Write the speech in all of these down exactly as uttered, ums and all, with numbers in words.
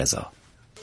انقضا.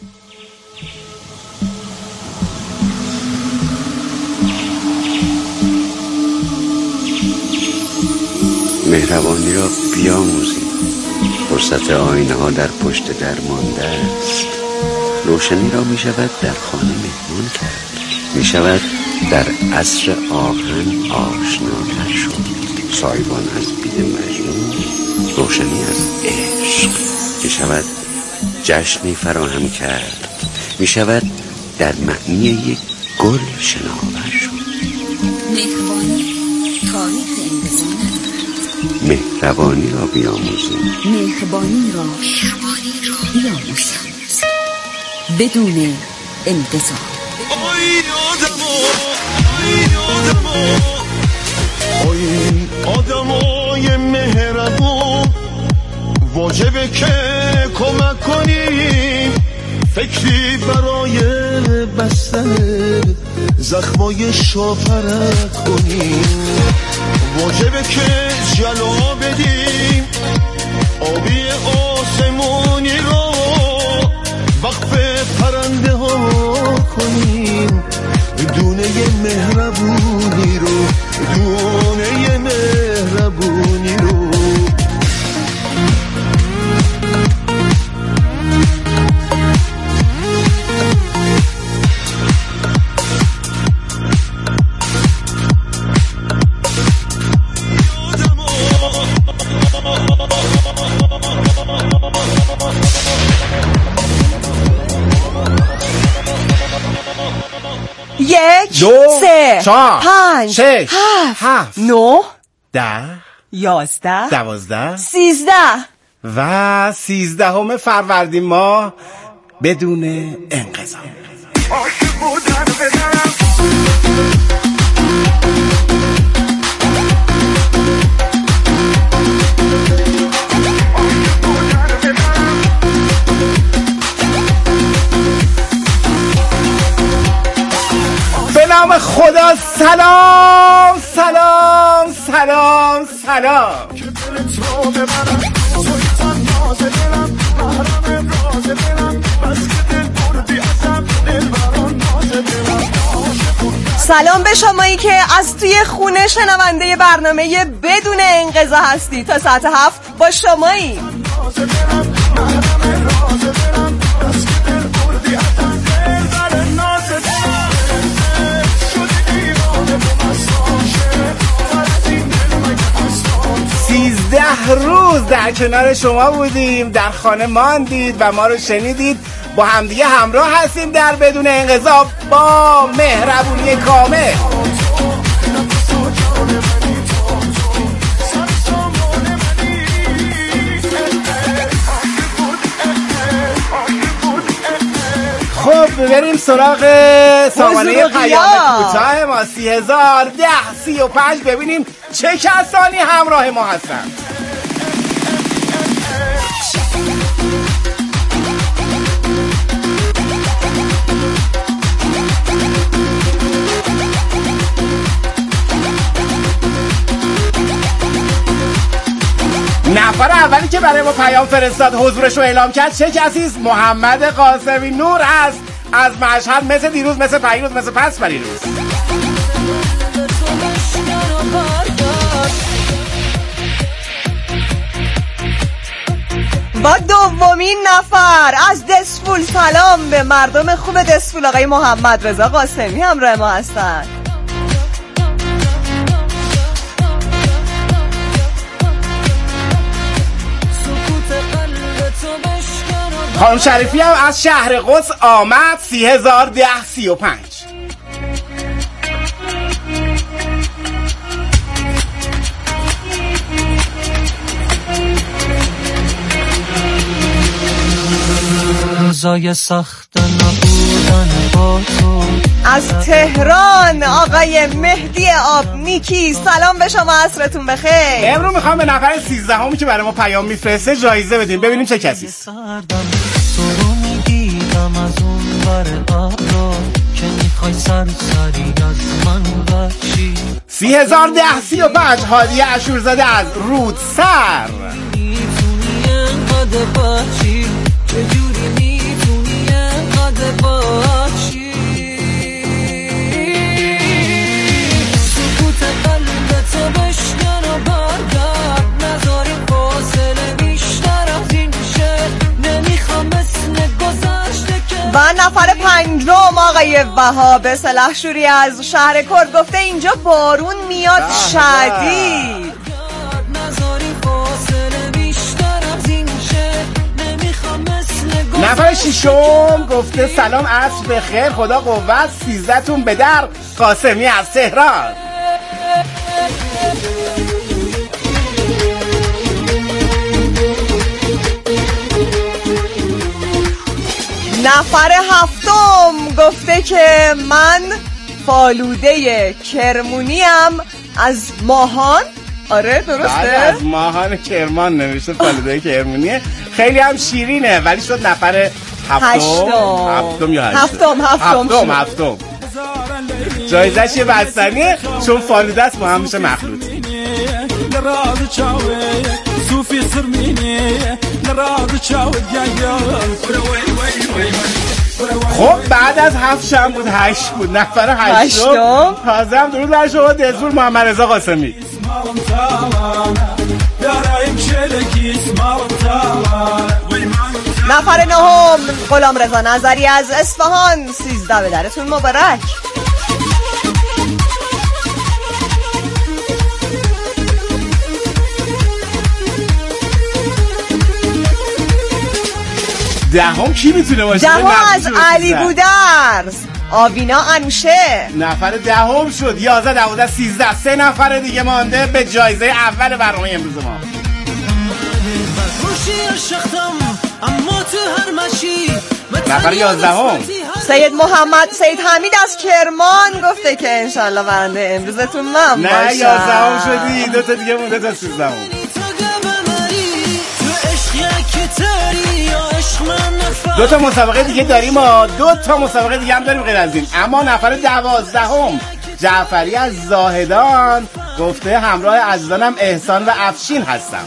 مهربانی را بیاموزید. فرصت آینه ها در پشت در مانده است. روشنی را می شود در خانه مهمان کرد. می شود در عصر آهن آشناتر شد. سایبان از بید مجنون، روشنی از عشق. می شود جشنی فراهم کرد. می شود در معنی یک گل شناور شد. مهربانی تاریخ انقضا ندارد. مهربانی را بیاموزیم. مهربانی را بیاموزیم بدون انقضا. آی آدمو، آی آدمو، آی آدمای مهربون، واجبه که کمک کنیم، فکری برای بستن زخمای شاپرک کنیم، واجبه که جلا بدیم آبی آسمونی رو وقف پرنده ها کنیم، دونه مهربونی رو، دونه مهربونی رو. یک، دو، سه، چهار، پنج، شش، هفت، هفت، نه، ده، یازده، دوازده سیزده و سیزدهم فروردین ماه بدون انقضا. به نام خدا. سلام سلام سلام سلام. سلام به شمایی که از توی خونه شنونده برنامه بدون انقضا هستی. تا ساعت هفت با شمایی. سیزده روز در کنار شما بودیم، در خانه ماندید و ما رو شنیدید. با همدیگه همراه هستیم در بدون انقضا با مهربونی کامل. خب بریم سراغ سامانه پیام کوتاه ما سی هزار ده سی و پنج ببینیم چه کسانی همراه ما هستن. نفر اولی که برای ما پیام فرستاد حضورش رو اعلام کرد چه کسی است؟ محمد قاسمی نور است از مشهد. مثل دیروز، مثل پیروز، مثل پس پریروز. با دومین نفر از دسفول سلام به مردم خوب دسفول، آقای محمد رضا قاسمی همراه ما هستن. خانم شریفی هم از شهر قدس آمد. سی هزار ده سی و پنج. روزای سخت نبودن با تو. از تهران آقای مهدی آب نیکی سلام به شما، عصرتون بخیر. امروز میخوام به نفر سیزدهمی که برای ما پیام میفرسته جایزه بدیم. ببینیم چه کسی است. تو رو میگیدم از اون بر آبرو که میخوای سرسری از من بچی. سی هزار ده سی و پنج هادیه اشورزاده از رودسر. میتونی انقدر بچی چجوری میتونی و نفر پنجم آقای وهاب سلحشوری از شهر کرد گفته اینجا بارون میاد شدید. نفر ششم گفته سلام عصر بخیر خدا قوت سیزده تون به در قاسمی از تهران. نفر هفتم گفته که من فالوده کرمونیم از ماهان. آره درسته؟ از ماهان کرمان نوشته فالوده کرمونیه، خیلی هم شیرینه ولی شد نفر هفتم. هفتم یا هشتم؟ هفتم هفتم هفتم هفتم. جایزش یه بستنیه چون فالوده است با هم میشه مخلوط. خب بعد از هفت شم بود هشت بود. نفر هشتم تازه هم درود بر شما دزور محمد رضا قاسمی. نفر نهم غلام رضا نظری از اصفهان سیزده به درتون مبارک. دهم کی میتونه باشه؟ دهم از علی بودرز آوینا انوشه. نفر دهم شد. یازده دوازده سیزده سه نفر دیگه مانده به جایزه اول برنامه امروز ما. نفر یازدهم سید محمد سید حمید از کرمان گفته که انشالله برنده امروزتون من باشم. نه یازدهم شدی، دو تا دیگه مونده تا سیزدهم. دو تا مسابقه دیگه داریم و دو تا مسابقه دیگه هم داریم غیر از این. اما نفر دوازدهم جعفری از زاهدان گفته همراه عزیزانم احسان و افشین هستم.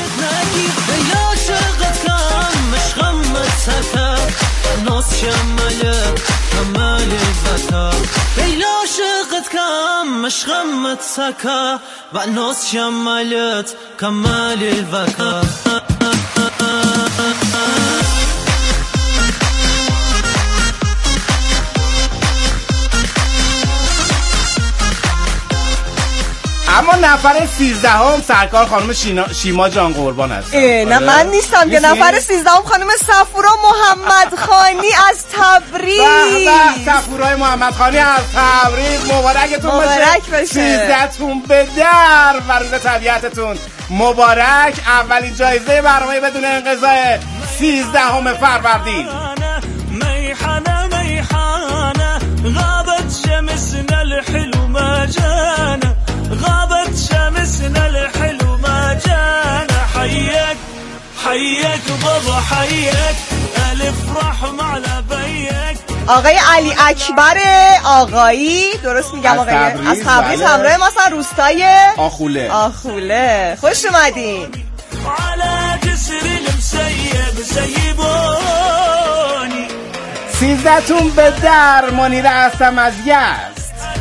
اما نفر سیزدهم سرکار خانم شینا... شیما جان قربان هست. نه من نیستم که. نفر سیزدهم خانم صفورا محمد خانی از تبریز. به به صفورای محمد خانی از تبریز مبارکتون باشه. سیزده تون به در و روز طبیعتتون مبارک. اولین جایزه برنامه بدون انقضای سیزدهم فروردین. میحانه میحانه غابت شمسنا الحلو ما جانا غابت شمسنا الحلو ما جانا حيك حيك بابا حيك الف رحم على بيك. آقای علی اکبر آقایی درست میگم آقای از تبریز همراه ما از روستای آخوله. آخوله خوش اومدین. على جسر المسيب سيبوني. سیزده تون به در. منیره هستم از یزد.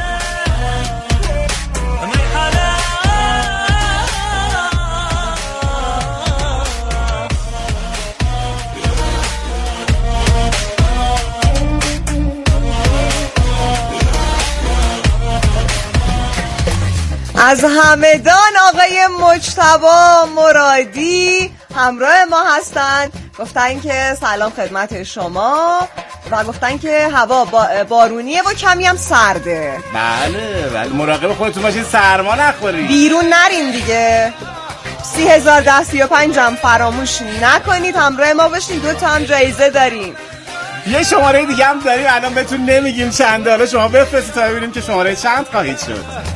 از همدان آقای مجتبی مرادی همراه ما هستن. گفتن که سلام خدمت شما و گفتن که هوا بارونیه و کمی هم سرده. بله بله مراقب خودتون باشین سرما نخورید. بیرون نرین دیگه. سی هزار ده سی و پنج هم فراموش نکنید همراه ما باشین. دو تا هم جایزه داریم. یه شماره دیگه هم داریم الان بهتون نمیگیم چند حالا شما بفرستید تا ببینیم که شماره چند خواهید شد.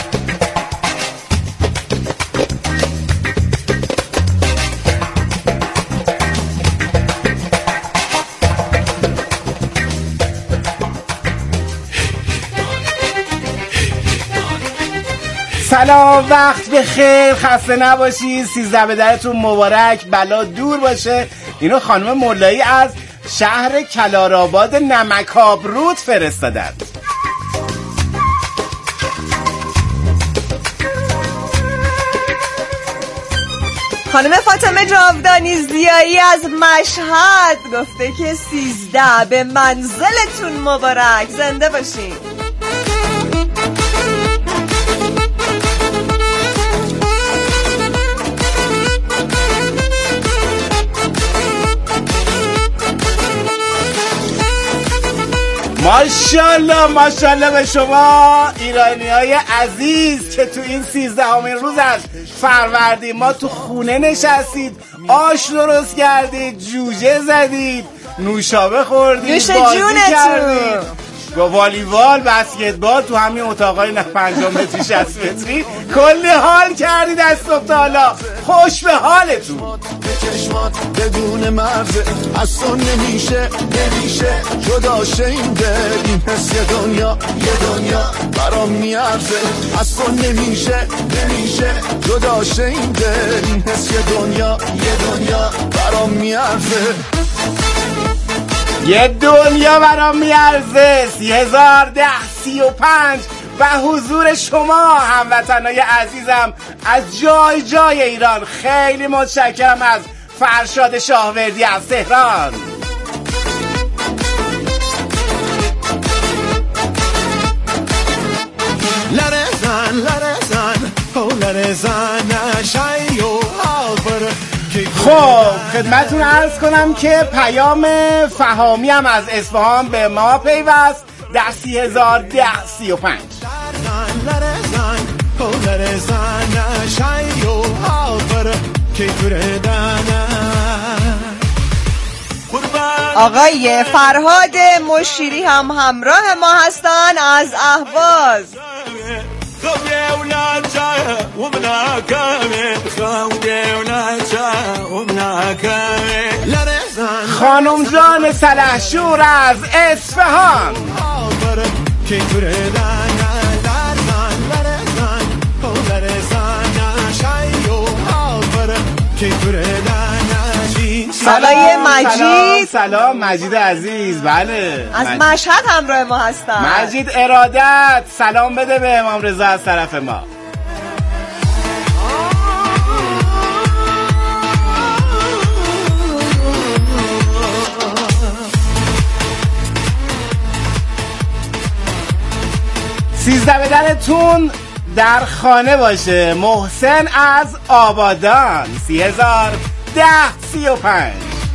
سلام وقت بخیر خسته نباشید سیزده به درتون مبارک بلا دور باشه. اینو خانم مولایی از شهر کلارآباد نمک‌آبرود فرستادن. خانم فاطمه جاودانی زیایی از مشهد گفته که سیزده به منزلتون مبارک. زنده باشین. ماشاءالله ماشاءالله به شما ایرانی های عزیز که تو این سیزدهمین روز از فروردین ما تو خونه نشستید، آش درست کردید، جوجه زدید، نوشابه خوردید، بازی کردید، با والیبال، بسکتبال تو همین اتاقای نه پنجاه متری شصت متری کلی حال کردید از صبح تا حالا. خوش به حالتون. چشمات بدون مرز از تو نمیشه نمیشه جدا شه این دل، این حس یه دنیا یه دنیا برام میارزه. از تو نمیشه نمیشه جدا شه این دل، این حس یه دنیا یه دنیا برام میارزه. یه دنیا برام میارزه. سی هزار ده سی و پنج و حضور شما هموطنای عزیزم از جای جای ایران. خیلی متشکرم از فرشاد شاهوردی از تهران. لرزان لرزان او لرزان شایو آور. خب خدمتون عرض کنم که پیام فهامی هم از اصفهان به ما پیوست در سی هزار ده سی و پنج. آقای فرهاد مشیری هم همراه ما هستن از اهواز. خانم جان سلحشور از اصفهان. سلام مجید. سلام مجید عزیز. بله از مجید. مشهد همراه ما هستن. مجید ارادت سلام بده به امام رضا از طرف ما. سیزده بدنتون در خانه باشه. محسن از آبادان. سی هزار ده سی و پنج.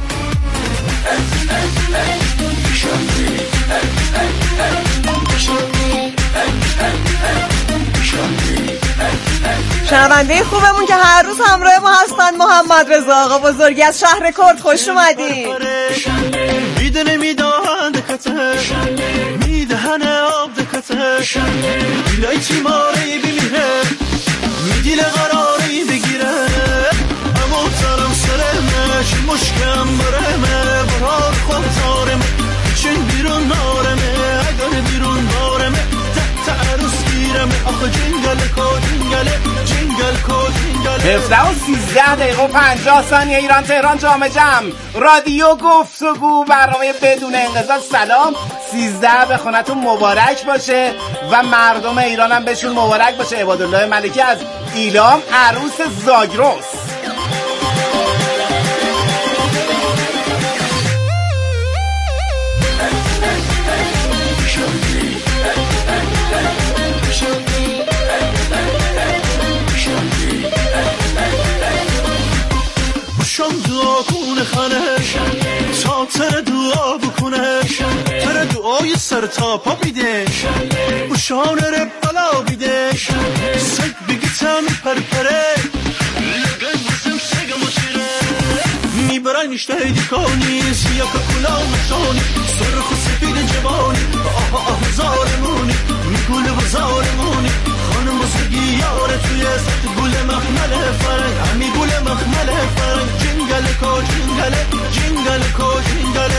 شنونده خوبمون که هر روز همراه ما هستن محمد رضا آقا بزرگی از شهر کرد. خوش اومدین. میده نمیدهن دکته میدهن آب دکته دیلای چی ماری بمیره میدیل قراری بگیره اما ترم سرمش مشکم برمه برار خود تارمه چین بیرون نارمه اگر بیرون بارمه تحت عروس گیرمه آخه جنگل کو جنگل جنگل کو جنگل. هفده و سیزده دقیقه و پنجاه ثانیه ایران تهران جامعه جمع رادیو گفتگو برنامه بدون انقطاع. سلام. سیزده به خونتون مبارک باشه و مردم ایران هم بهشون مبارک باشه. عبادالله ملکی از ایلام عروس زاگرس. شام دعا کنه خانه تا تر دعا بکنه تر دعای سر تا پا بیده بشانه رو بلا بیده سگ بگیتم پرپره لگن بسم سگ مچیره میبرای نشته دیکانی سیاک کلا مشانی سر خسفید جوانی آها آه زارمونی میگوله و زارمونی خانم بزرگی یاره توی سخت گوله مخمل فرنگ همی گوله مخمل فرنگ جنگل کو جنگل جنگل کو جنگل.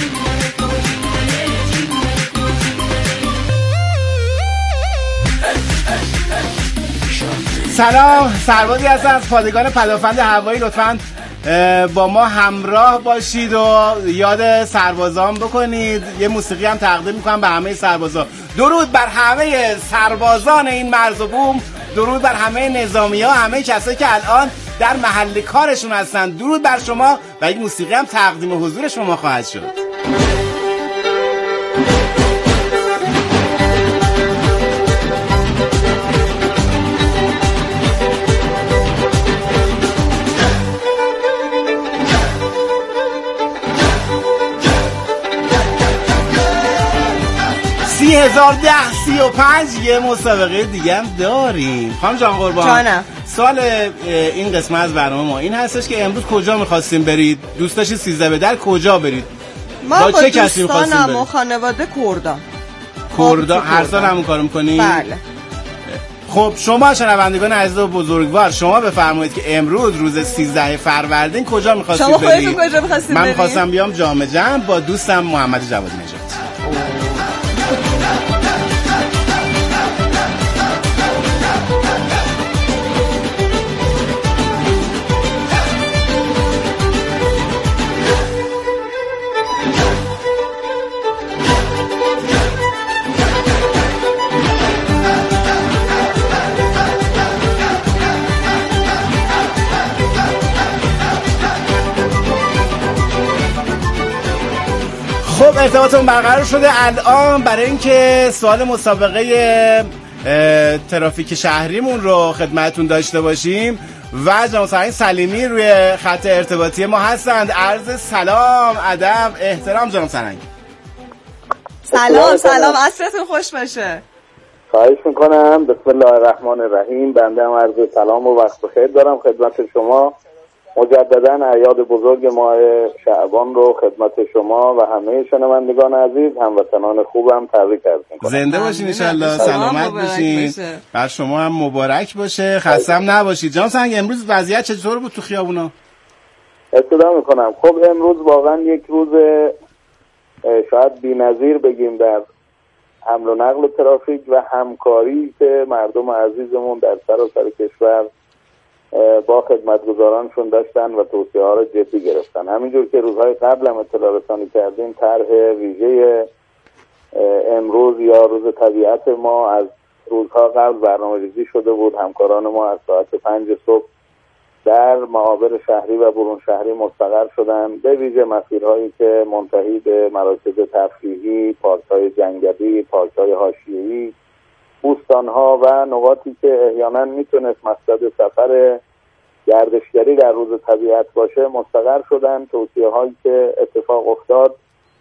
سلام. سربازی هستم از پادگان پدافند هوایی. لطفاً با ما همراه باشید و یاد سربازان بکنید. یه موسیقی هم تقدیم میکنم به همه سربازان. درود بر همه سربازان این مرز و بوم. درود بر همه نظامی ها، همه کسایی که الان در محل کارشون هستن. درود بر شما و این موسیقی هم تقدیم حضور شما خواهد شد. سی هزار ده سی و پنج یه مسابقه دیگه هم داریم. خانم جان قربان جانم. سوال این قسمت از برنامه ما این هستش که امروز کجا میخواستیم برید؟ دوست داشتید سیزده به در کجا برید؟ ما با, با چه کسی میخواستیم برید؟ دوستانم و خانواده کردان. کردان هر سال همون کارو میکنی؟ بله. خب شما شنوندگان عزیز و بزرگوار شما بفرمایید که امروز روز سیزده فروردین کجا میخواستید برید؟ شما خودتون کجا میخواستید برید؟ من میخواستم بیام جام جم با دوستم محمد جوادی نژاد. خب ارتباطمون برقرار شده الان برای اینکه سوال مسابقه ترافیک شهریمون رو خدمتتون داشته باشیم و جناب سرهنگ سلیمی روی خط ارتباطی ما هستند. عرض سلام، ادب، احترام جناب سرهنگ. سلام سلام، عصرتون خوش باشه. خواهش میکنم. بسم الله الرحمن الرحیم. بنده هم عرض سلام و وقت بخیر دارم خدمت شما. مجددا اعیاد بزرگ ماه شعبان رو خدمت شما و همه شنوندگان عزیز هموطنان خوبم تبریک عرض می‌کنم. زنده باشین ان شاءالله، سلامت باشین. بر شما هم مبارک باشه، خسته هم نباشید. جان سنگ امروز وضعیت چطور بود تو خیابونا؟ اصلا میکنم. خب امروز واقعا یک روز شاید بی‌نظیر بگیم در حمل و نقل و ترافیک و همکاری که مردم عزیزمون در سراسر کشور با خدمتگزارانشون داشتن و توصیه ها رو جدی گرفتن. همینجور که روزهای قبل هم اطلاع رسانی کردیم، طرح ویژه امروز یا روز طبیعت ما از روزها قبل برنامه‌ریزی شده بود. همکاران ما از ساعت پنج صبح در معابر شهری و برون شهری مستقر شدن، به ویژه مسیرهایی که منتهی به مراکز تفریحی، پارک‌های جنگلی، پارک‌های حاشیه‌ای، بوستان‌ها و نقاطی که احیانا میتونست مقصد سفر گردشگری در روز طبیعت باشه مستقر شدن. توصیه هایی که اتفاق افتاد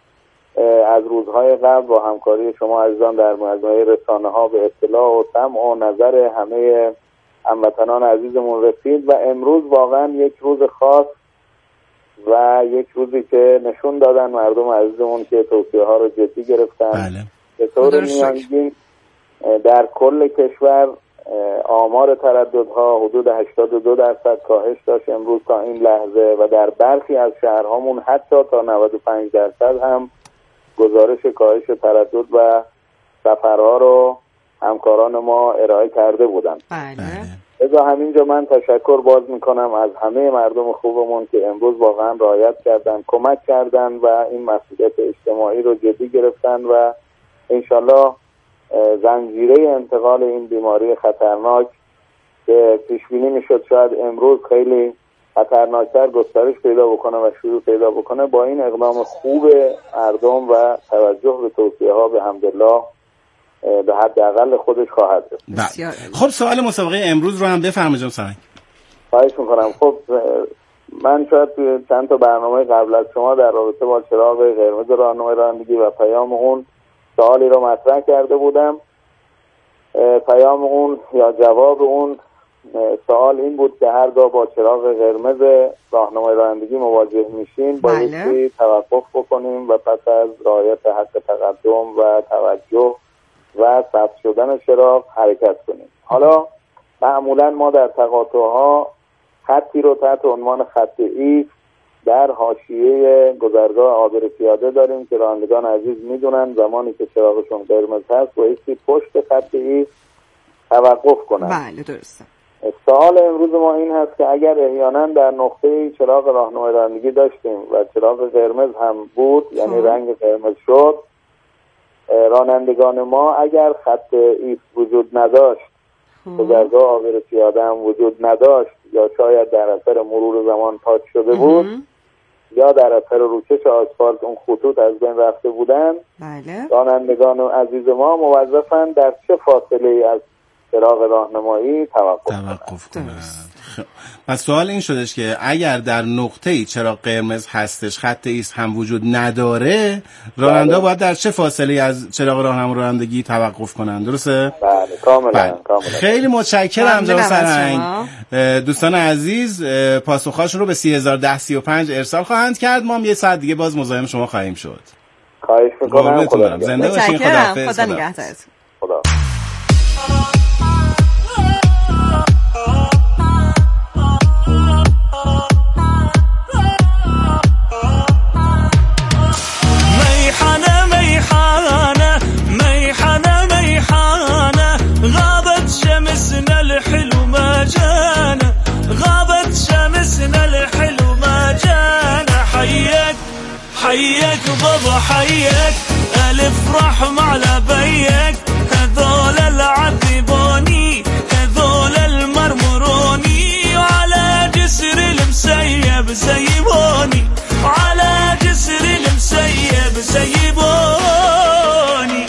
از روزهای قبل با همکاری شما عزیزان در مجموعه رسانه ها به اطلاع و سمع و نظر همه هموطنان عزیزمون رسید و امروز واقعا یک روز خاص و یک روزی که نشون دادن مردم عزیزمون که توصیه ها رو جدی گرفتن. بله. به طور میانگین در کل کشور آمار ترددها حدود هشتاد و دو درصد کاهش داشت امروز تا این لحظه و در برخی از شهرهامون حتی تا نود و پنج درصد هم گزارش کاهش تردد و سفرها رو همکاران ما ارائه کرده بودن. بله. لذا همینجا من تشکر باز میکنم از همه مردم خوبمون که امروز واقعا رعایت کردن، کمک کردن و این مسئولیت اجتماعی رو جدی گرفتن و انشالله زنجیره انتقال این بیماری خطرناک که پیش بینی میشد شاید امروز خیلی خطرناکتر گسترش پیدا بکنه و شروع پیدا بکنه، با این اقدام خوب مردم و توجه به توصیه ها به حمدالله به حداقل خودش خواهد رسید. خب سوال مسابقه امروز رو هم بفرمایید جناب سرهنگ. خواهش میکنم. خب من شاید توی چند تا برنامه قبل از شما در رابطه با چراغ قرمز راهنمای رانندگی و پیام اون سوالی رو مطرح کرده بودم. پیام اون یا جواب اون سوال این بود که هرگاه با چراغ قرمز راهنمای رانندگی مواجه میشین بایستی توقف بکنیم و پس از رعایت حق تقدم و توجه و ثبت شدن چراغ حرکت کنیم. حالا معمولا ما در تقاطع‌ها خطی رو تحت عنوان خط ایف در حاشیه گذرگاه عابر پیاده داریم که رانندگان عزیز میدونن زمانی که چراغشون قرمز هست بایستی پشت خط ایف توقف کنن. بله درسته. سوال امروز ما این هست که اگر احیانا در نقطه چراغ راهنمای رانندگی داشتیم و چراغ قرمز هم بود ها. یعنی رنگ قرمز شد، رانندگان ما اگر خط ایف وجود نداشت، گذرگاه عابر پیاده هم وجود نداشت یا شاید در اثر مرور زمان پاک شده بود یا در اثر روکش آسفالت اون خطوط از بین رفته بودن. بله. رانندگان عزیز ما موظفن در چه فاصله از چراغ راهنمایی توقف توقف کنند. و سوال این شدش که اگر در نقطه‌ای چراغ قرمز هستش خط ایست هم وجود نداره، راننده باید در چه فاصله از چراغ راهنما رانندگی توقف کنند، درسته؟ بله کاملا کاملا. خیلی متشکرم جناب سرهنگ. دوستان عزیز پاسخهاشون رو به سی هزار و ده سی و پنج ارسال خواهند کرد. ما هم یه ساعت دیگه باز مزاحم شما خواهیم شد. خواهش می‌کنم. خدا زنده باشین. خداحافظ. خدا نگهدارتون. خدا. الحلو ما جانا غابت شمسنا الحلو ما جانا حياك حياك بابا حياك ألف رحمة على بيك هذول العذبوني هذول المرمروني وعلى جسر المسيب سيبوني وعلى جسر المسيب سيبوني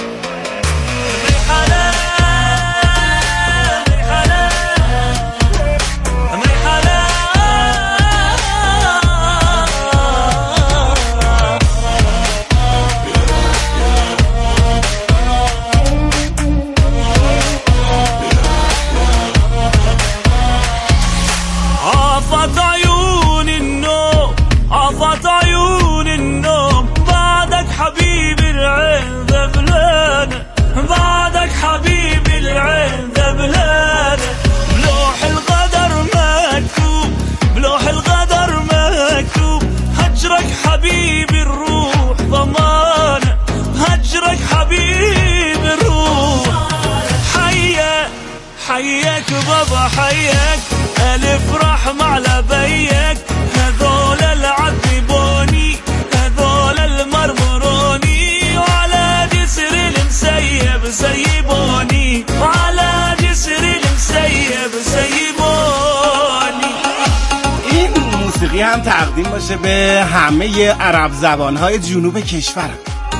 حبيبي العين ذبلانة بعدك حبيبي العين ذبلانة بلوح القدر مكتوب بلوح القدر مكتوب هجرك حبيبي الروح ضمانة هجرك حبيبي الروح حياك حياك بابا حياك ألف رحمة على بيك هذول العذبوني هذول المرمروني وعلى جسر المسيب سيبوني وعلى جسر المسيب سيبوني. این موسیقی هم تقدیم باشه به همه عرب زبانهای جنوب کشورم.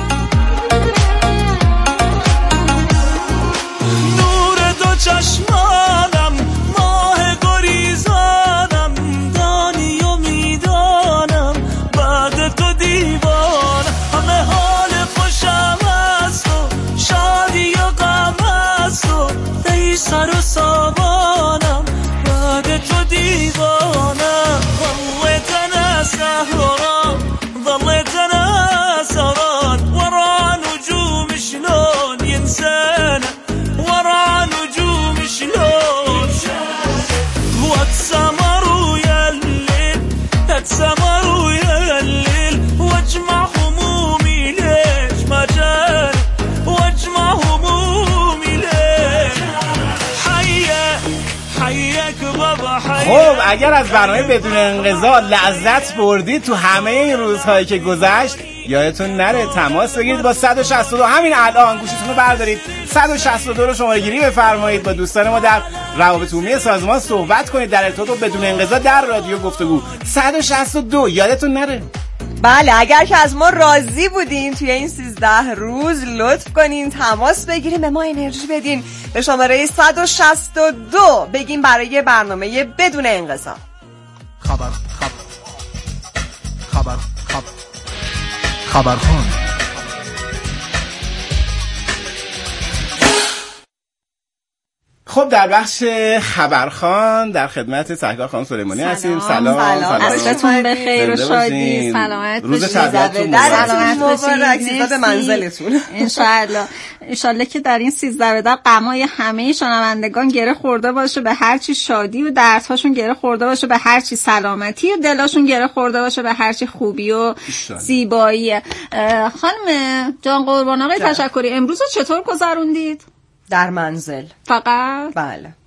نور دو چشمانم ماه گریزانم دانی و میدانم بعد تو دیوان همه حال خوشم است و شادی و غم است و ای سر و سامانم بعد تو دیوانم ظلتنا سهران ظلتنا سهران ورا نجوم شلون ينسانا ورا نجوم شلون واتسمروا يا الليل اتسمروا يا الليل واجمع همومي ليش ما جاني واجمع همومي ليش حياك حياك بابا حياك. خب اگر از برنامه بدون انقضا لذت بردید تو همه این روزهایی که گذشت، یادتون نره تماس بگیرید با صد و شصت و دو. همین الان گوشیتون رو بردارید صد و شصت و دو رو شماره گیری بفرمایید، با دوستان ما در روابط عمومی سازمان صحبت کنید در ارتباط با بدون انقضا در رادیو گفتگو. صد و شصت و دو یادتون نره. بله اگر که از ما راضی بودین توی این سیزده روز لطف کنین تماس بگیرین، به ما انرژی بدین، به شماره صد و شصت و دو بگین برای برنامه بدون انقضا. خبر خبر خبر خبر خبرخوان. خب در بخش خبرخوان در خدمت سرکار خانم سلیمانی هستیم. سلام سلام عصرتون بخیر و شادی سلامت روز باشید. تبریکتون سلامت باشید به منزلتون ان شاء الله. ان شاء الله که در این سیزده بدر غمای همه شنوندگان گره خورده باشه به هر چی شادی و دردهاشون گره خورده باشه به هر چی سلامتی و دلاشون گره خورده باشه به هر چی خوبی و زیبایی. خانم جان قربان آقای تشکری امروز رو چطور گذروندید؟ در منزل فقط؟ بله. بعد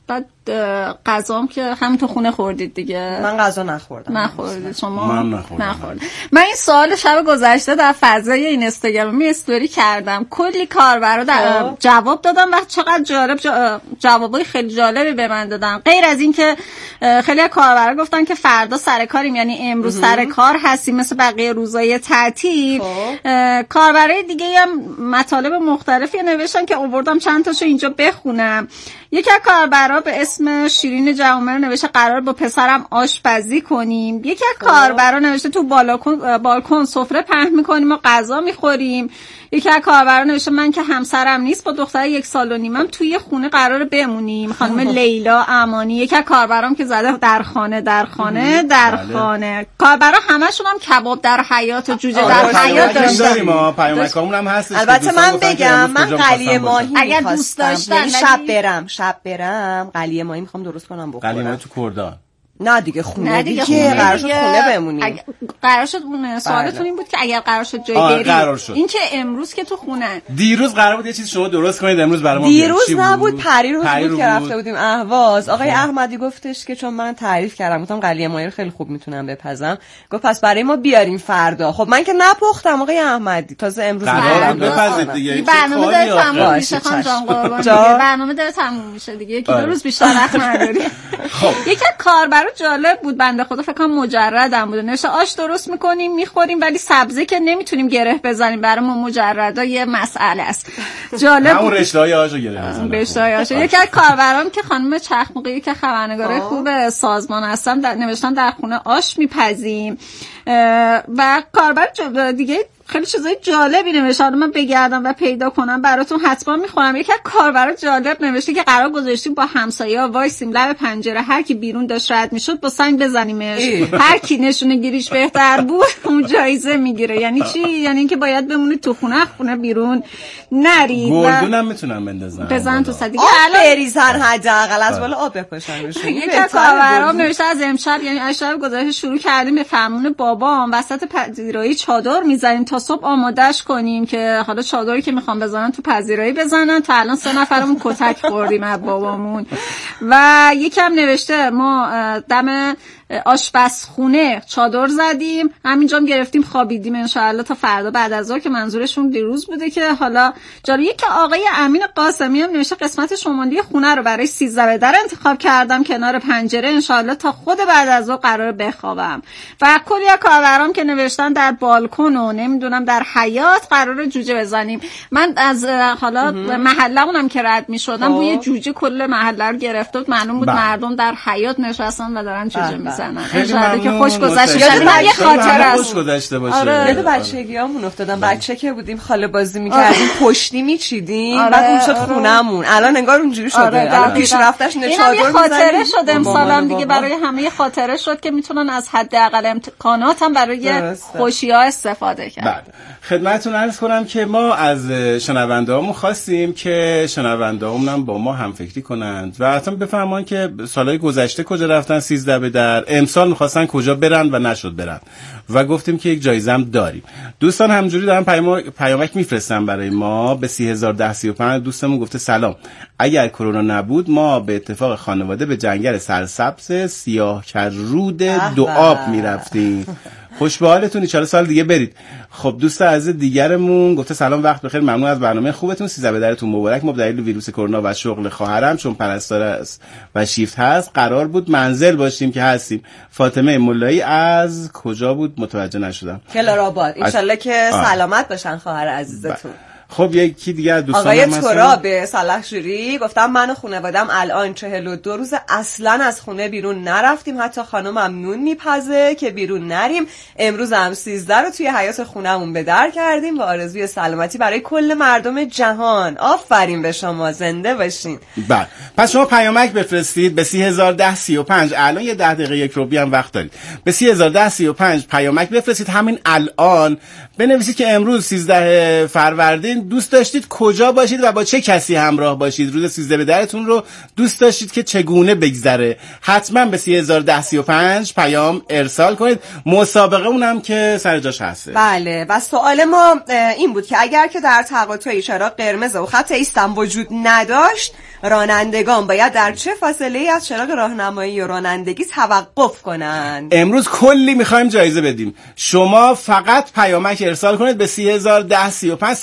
غذام که همین تو خونه خوردید دیگه. من غذا نخوردم. نخوردید شما؟ من نخوردم. نخوردم. من این سوال شب گذشته در فضای این اینستاگرامی استوری کردم، کلی کاربرا در جواب دادم و چقدر جالب جوابای خیلی جالبی به من دادن. غیر از این که خیلی کاربرا گفتن که فردا سر کاریم، یعنی امروز سر کار هستیم مثل بقیه روزای تعطیل. کاربرای دیگه هم مطالب مختلفی نوشتن که آوردم چند تاشو اینجا بخونم. یکی از کاربرا به اسم شیرین جوامر نوشته قرار با پسرم آشپزی کنیم. یکی از کاربرا نوشته تو بالکن بالکن سفره پهن میکنیم و غذا میخوریم. یکی از کاربرا نوشته من که همسرم نیست با دختر یک سال و نیمم توی خونه قرار بمونیم. خانم لیلا امانی. یکی از کاربرام که زده در خانه در خانه در خانه. کاربرا همشون هم کباب در حیاط و جوجه در حیاط داشتن. ما پیامکامون هم هست. البته من بگم من قلیه ماهی اگر دوست داشتن شب برم شب برم قلیه ماهی میخوام درست کنم بخورم. قلیه ماهی تو کردان. نه دیگه خونه دیگه, دیگه قرار شد خونه بمونیم. قرار شد سوالتون این بود که اگر قرار شد جای بریم، این که امروز که تو خونه، دیروز قرار بود یه چیز شما درست کنید، امروز برای ما دیروز نبود، پریروز بود, بود که رفته بودیم اهواز. آقای احمدی گفتش که چون من تعریف کردم گفتم قلیه ماهی رو خیلی خوب میتونم بپزم، گفت پس برای ما بیاریم فردا. خب من که نپختم آقای احمدی، تازه امروز بپزید دیگه. برنامه داره تموم میشه خانم جان قربان. برنامه داره تموم میشه دیگه، یکی دو روز بیشتر وقت نداریم. خب یک کاربر جالب بود، بنده خدا فکر کنم مجردم بود، نوشته آش درست میکنیم میخوریم ولی سبزی که نمیتونیم گره بزنیم، برای ما مجردا یه مسئله است. جالب همون رشته‌های آشو گره بزنیم. رشته‌های آش. یکی از کاربرام که خانم چخمقی که خبرنگار خوب سازمان هستن نوشتن در خونه آش میپزیم. و کاربر دیگه خیلی چیزای جالبی نوشته، من بگردم و پیدا کنم براتون حتما میخونم. یکی از کاربرا جالب نوشته که قرار گذاشتیم با همسایه‌ها وایسیم لب پنجره، هر کی بیرون داشت رد میشد با سنگ بزنیمش، هر کی نشونه گیریش بهتر بود اون جایزه میگیره. یعنی چی؟ یعنی اینکه باید بمونید تو خونه، خونه بیرون نرید. گلدونم میتونن بندازن، بزن تو صدیقه الان بریزن حداقل از بالا آب بپاشن روشون. یکی از کاربرام نوشته از امشب، یعنی از شب گذشته شروع کردیم به فرمون بابام وسط پذیرایی چادر میزنیم تا صبح آمادهش کنیم که حالا چادری که میخوام بزنن تو پذیرایی بزنن. تا الان سه نفرمون کتک خوردیم از بابامون. و یکم نوشته ما دم آشپزخونه چادر زدیم، همینجا گرفتیم خوابیدیم انشاءالله تا فردا بعد از ظهر، که منظورشون دیروز بوده. که حالا جالبه که آقای امین قاسمی هم نوشته قسمت شمالی خونه رو برای سیزده به در انتخاب کردم کنار پنجره، انشاءالله تا خود بعد از ظهر قرار بخوابم. و کلی از کاربرام که نوشتن در بالکن و نمیدونم در حیاط قرار جوجه بزنیم. من از حالا محله‌مونم که رد می‌شدم بوی جوجه کل محله رو گرفت، معلوم بود مردم در حیاط نشستن و دارن جوجه میزنن. انشالله که خوش گذشته باشه. یه خاطره است. خوش گذشته باشه. آره یاد بچگیامون افتادم، بچه که بودیم خاله بازی می‌کردیم، پشتی می‌چیدیم، بعد اون شد خونمون. الان انگار اونجوری شده. الان پیشرفتش نه چادر می‌زنیم. خاطره شد امسالم دیگه، برای همه خاطره شد که میتونن از حداقل امکانات هم برای خوشی‌ها استفاده کنن. بعد خدمتتون عرض کنم که ما از شنونده‌هامون خواستیم که شنونده‌هامون هم با ما هم فکری کنند و اصلا بفهمن که سالهای گذشته کجا رفتن سیزده به در، امسال می‌خواستن کجا برن و نشد برن و گفتیم که یک جایزه هم داریم. دوستان همجوری دارن پیام پیامک میفرستن برای ما به سی هزار و ده سی و پنج. دوستمون گفته سلام، اگر کرونا نبود ما به اتفاق خانواده به جنگل سرسبز سیاه کرود دو آب میرفتیم. خوش به حالتون، ان سال دیگه برید. خب دوست عزیز دیگرمون گفته سلام، وقت بخیر، ممنون از برنامه خوبتون، سیزده به درتون مبارک. ما به دلیل ویروس کرونا و شغل خواهرم چون پرستار است و شیفت هست قرار بود منزل باشیم که هستیم. فاطمه مولایی از کجا بود متوجه نشدم. کلارآباد. ان شاءالله که سلامت باشن خواهر عزیزتون. خب یکی دیگه از دوستان آقای تراب صالحشوری گفتم من و خانواده‌ام الان چهل و دو روز اصلا از خونه بیرون نرفتیم، حتی خانمم نون میپزه که بیرون نریم. امروز هم سیزده رو توی حیاط خونمون به در کردیم و آرزوی سلامتی برای کل مردم جهان. آفرین به شما، زنده باشین. بله پس شما پیامک بفرستید به سی هزار و ده سی و پنج. الان یه ده دقیقه یک روبی هم وقت دارید. به سی هزار و ده سی و پنج پیامک بفرستید. همین الان بنویسید که امروز سیزده فروردین داشتین دوست داشتید کجا باشید و با چه کسی همراه باشید. روز سیزده به دهتون رو دوست داشتید که چگونه بگذره. حتما به سی هزار و ده سی و پنج پیام ارسال کنید. مسابقه اونم که سر جاش هسته. بله و سوال ما این بود که اگر که در تقاطع چراغ قرمز و خط ایستم وجود نداشت، رانندگان باید در چه فاصله ای از چراغ راهنمایی و رانندگی توقف کنند؟ امروز کلی میخوایم جایزه بدیم. شما فقط پیامک ارسال کنید به سی هزار و ده سی و پنج.